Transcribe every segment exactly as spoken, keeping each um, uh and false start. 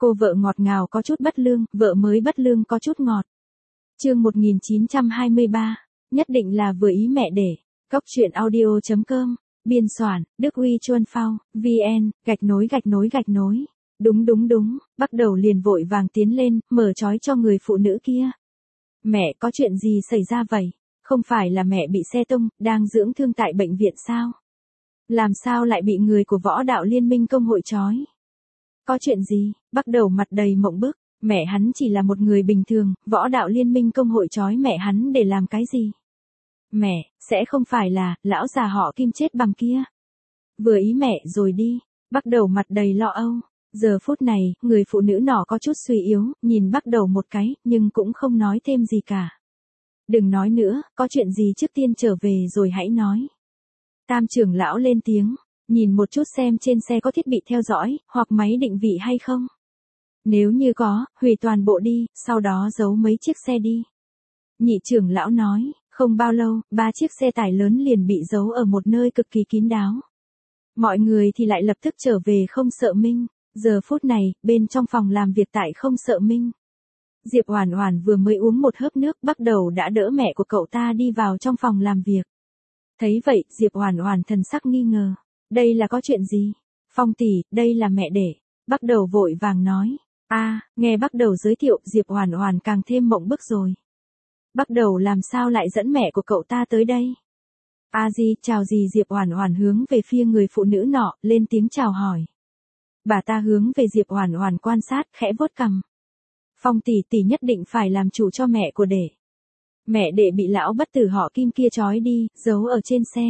Cô vợ ngọt ngào có chút bất lương, vợ mới bất lương có chút ngọt. Chương một nghìn chín trăm hai mươi ba, nhất định là vừa ý mẹ để. Góc truyện audio chấm com, biên soạn, Đức Huy Chuân Phao, vn, gạch nối gạch nối gạch nối. Đúng đúng đúng, bắt đầu liền vội vàng tiến lên, mở trói cho người phụ nữ kia. Mẹ có chuyện gì xảy ra vậy? Không phải là mẹ bị xe tung, đang dưỡng thương tại bệnh viện sao? Làm sao lại bị người của Võ Đạo Liên minh công hội trói? Có chuyện gì? Bắt đầu mặt đầy mộng bức, mẹ hắn chỉ là một người bình thường, Võ Đạo Liên minh công hội trói mẹ hắn để làm cái gì? Mẹ, sẽ không phải là, lão già họ Kim chết bằng kia. Vừa ý mẹ rồi đi, bắt đầu mặt đầy lo âu. Giờ phút này, người phụ nữ nọ có chút suy yếu, nhìn bắt đầu một cái, nhưng cũng không nói thêm gì cả. Đừng nói nữa, có chuyện gì trước tiên trở về rồi hãy nói. Tam trưởng lão lên tiếng, nhìn một chút xem trên xe có thiết bị theo dõi, hoặc máy định vị hay không. Nếu như có, hủy toàn bộ đi, sau đó giấu mấy chiếc xe đi. Nhị trưởng lão nói, không bao lâu, ba chiếc xe tải lớn liền bị giấu ở một nơi cực kỳ kín đáo. Mọi người thì lại lập tức trở về không sợ minh. Giờ phút này, bên trong phòng làm việc tại không sợ minh. Diệp Oản Oản vừa mới uống một hớp nước, bắt đầu đã đỡ mẹ của cậu ta đi vào trong phòng làm việc. Thấy vậy, Diệp Oản Oản thần sắc nghi ngờ. Đây là có chuyện gì? Phong tỷ, đây là mẹ đẻ. Bắt đầu vội vàng nói. A, à, nghe bắt đầu giới thiệu, Diệp Oản Oản càng thêm mộng bức rồi. Bắt đầu làm sao lại dẫn mẹ của cậu ta tới đây? A Di, chào gì? Diệp Oản Oản hướng về phía người phụ nữ nọ, lên tiếng chào hỏi. Bà ta hướng về Diệp Oản Oản quan sát, khẽ vuốt cằm. Phong tỷ tỷ nhất định phải làm chủ cho mẹ của đệ. Mẹ đệ bị lão bất tử họ Kim kia trói đi, giấu ở trên xe.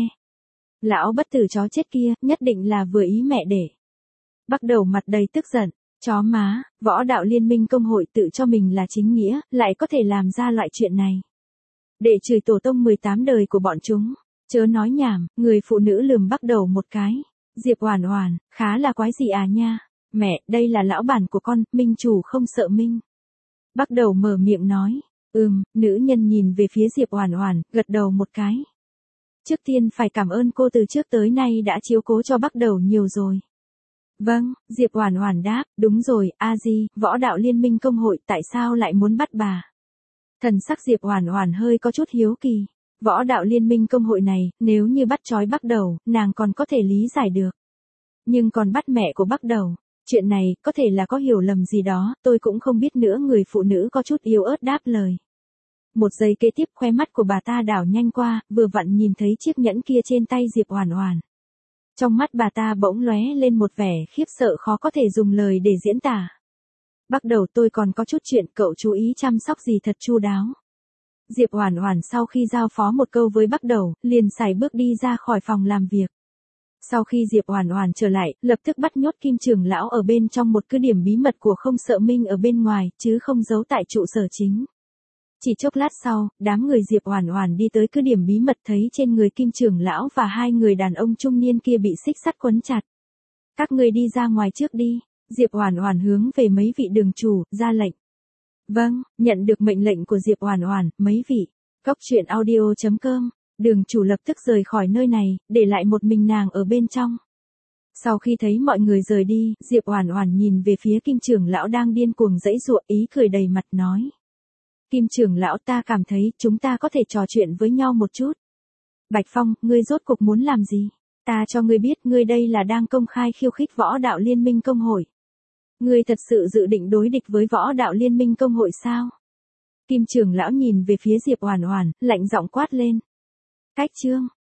Lão bất tử chó chết kia, nhất định là vừa ý mẹ đệ. Bắt đầu mặt đầy tức giận, chó má, Võ Đạo Liên minh công hội tự cho mình là chính nghĩa, lại có thể làm ra loại chuyện này. Đệ chửi tổ tông mười tám đời của bọn chúng, chớ nói nhảm, người phụ nữ lườm bắt đầu một cái. Diệp Oản Oản, khá là quái gì à nha. Mẹ, đây là lão bản của con, minh chủ không sợ minh. Bắt đầu mở miệng nói. Ừm, nữ nhân nhìn về phía Diệp Oản Oản, gật đầu một cái. Trước tiên phải cảm ơn cô từ trước tới nay đã chiếu cố cho bắt đầu nhiều rồi. Vâng, Diệp Oản Oản đáp, đúng rồi, A Di, Võ Đạo Liên minh công hội tại sao lại muốn bắt bà? Thần sắc Diệp Oản Oản hơi có chút hiếu kỳ. Võ Đạo Liên minh công hội này, nếu như bắt trói bắt đầu, nàng còn có thể lý giải được. Nhưng còn bắt mẹ của bắt đầu, chuyện này, có thể là có hiểu lầm gì đó, tôi cũng không biết nữa. Người phụ nữ có chút yếu ớt đáp lời. Một giây kế tiếp khóe mắt của bà ta đảo nhanh qua, vừa vặn nhìn thấy chiếc nhẫn kia trên tay Diệp Oản Oản. Trong mắt bà ta bỗng lóe lên một vẻ khiếp sợ khó có thể dùng lời để diễn tả. Bắt đầu tôi còn có chút chuyện cậu chú ý chăm sóc gì thật chu đáo. Diệp Oản Oản sau khi giao phó một câu với bắt đầu, liền sải bước đi ra khỏi phòng làm việc. Sau khi Diệp Oản Oản trở lại, lập tức bắt nhốt Kim trưởng lão ở bên trong một cứ điểm bí mật của không sợ minh ở bên ngoài, chứ không giấu tại trụ sở chính. Chỉ chốc lát sau, đám người Diệp Oản Oản đi tới cứ điểm bí mật thấy trên người Kim trưởng lão và hai người đàn ông trung niên kia bị xích sắt quấn chặt. Các ngươi đi ra ngoài trước đi, Diệp Oản Oản hướng về mấy vị đường chủ, ra lệnh. Vâng, nhận được mệnh lệnh của Diệp Oản Oản, mấy vị. Góc truyện audio chấm com, đường chủ lập tức rời khỏi nơi này, để lại một mình nàng ở bên trong. Sau khi thấy mọi người rời đi, Diệp Oản Oản nhìn về phía Kim trưởng lão đang điên cuồng giãy giụa, ý cười đầy mặt nói. Kim trưởng lão, ta cảm thấy chúng ta có thể trò chuyện với nhau một chút. Bạch Phong, ngươi rốt cuộc muốn làm gì? Ta cho ngươi biết, ngươi đây là đang công khai khiêu khích Võ Đạo Liên minh công hội. Ngươi thật sự dự định đối địch với Võ Đạo Liên minh công hội sao? Kim trưởng lão nhìn về phía Diệp Oản Oản, lạnh giọng quát lên. Cách chương,